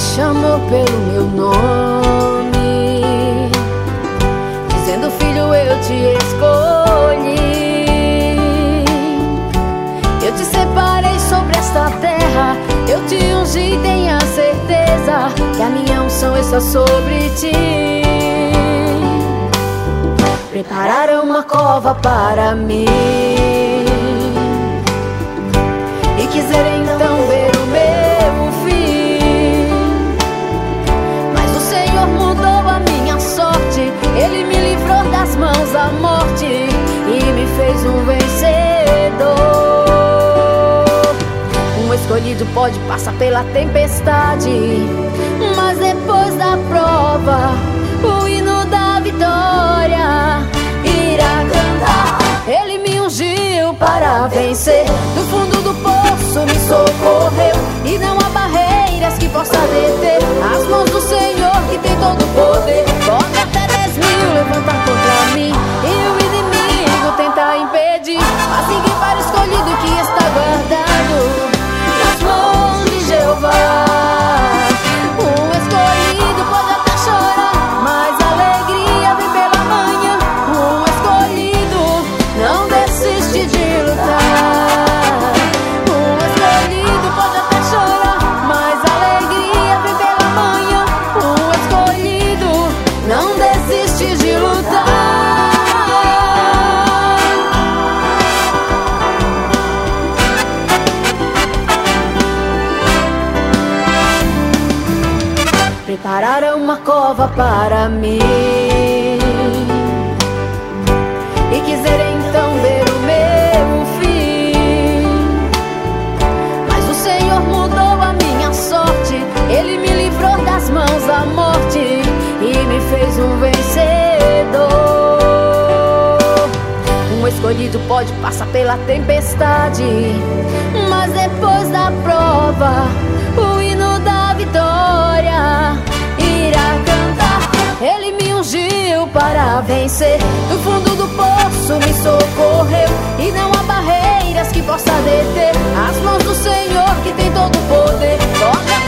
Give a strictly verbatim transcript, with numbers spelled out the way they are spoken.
chamou pelo meu nome, dizendo: filho, eu te escolhi. Eu te separei sobre esta terra, eu te ungi, tenha certeza que a minha unção está sobre ti. Prepararam uma cova para mim e quiseram então ver o meu fim, mas o Senhor mudou a minha sorte. Ele me livrou das mãos da morte e me fez um vencedor. Um escolhido pode passar pela tempestade, mas depois da prova o hino da vitória irá cantar. Ele me ungiu para vencer, do fundo do poço me socorreu, e não há barreiras que possa deter as mãos do Senhor que tem todo o poder. Pode até dez mil levantar contra mim e o inimigo tentar impedir, mas ninguém para o escolhido que está guardado nas mãos de Jeová. Um escolhido pode até chorar, mas a alegria vem pela manhã. Um escolhido não desiste de lutar. Um escolhido pode até chorar, mas a alegria vem pela manhã. Um escolhido não desiste de lutar. Prepararam uma cova para mim e quiseram então ver o meu fim, mas o Senhor mudou a minha sorte. Ele me livrou das mãos da morte e me fez um vencedor. Um escolhido pode passar pela tempestade, mas depois da prova o hino da vitória irá cantar. Ele me ungiu para vencer, do fundo do poço me socorreu, e não há barreiras que possa deter as mãos do Senhor que tem todo o poder. Toca